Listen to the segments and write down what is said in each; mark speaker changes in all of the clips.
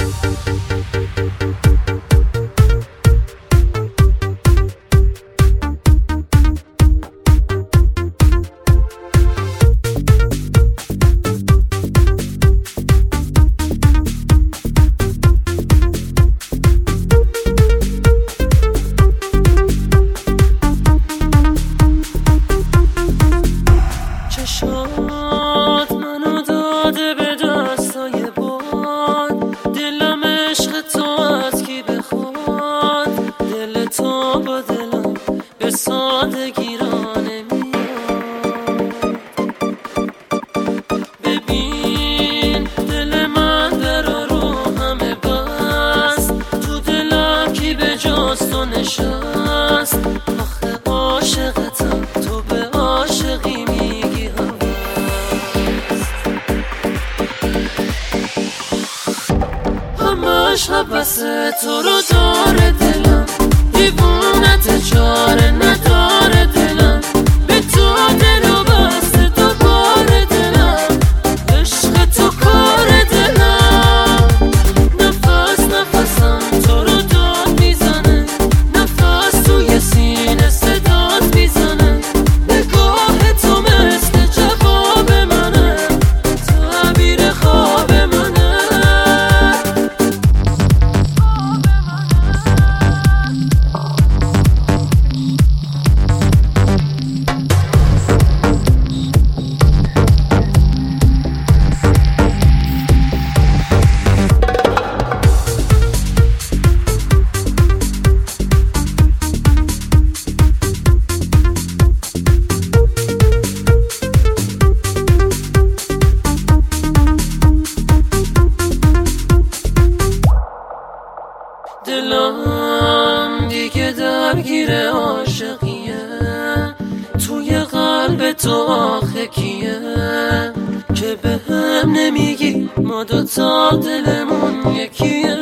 Speaker 1: چشات منو داده به دستای باد، دلم عشق تو از کی بخواد، دل تو با دلم به سادگی را نمیاد. ببین دل من در رو همه بست، تو دلم کی به جز تو نشست. آخه عاشقتم تو به عاشقی میگی همش حوث تو رو داره دلم، دیوونت چاره نداره دلم، به تو دل و بسته دوباره دلم، عشق تو کار دلم. نفس نفسم تو رو داد میزنه، نفس توی سینه صدات میزنه، نگاه تو مثل جواب منه، تعبیر خواب منه. دلم دیگه درگیر عاشقیه، توی قلب تو آخه کیه که به هم نمیگی ما دوتا دلمون یکیه.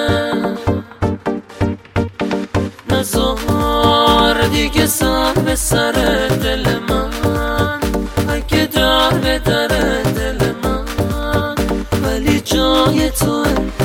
Speaker 1: نزار دیگه سر به سر دل من، اگه در به در دل من، ولی جای توه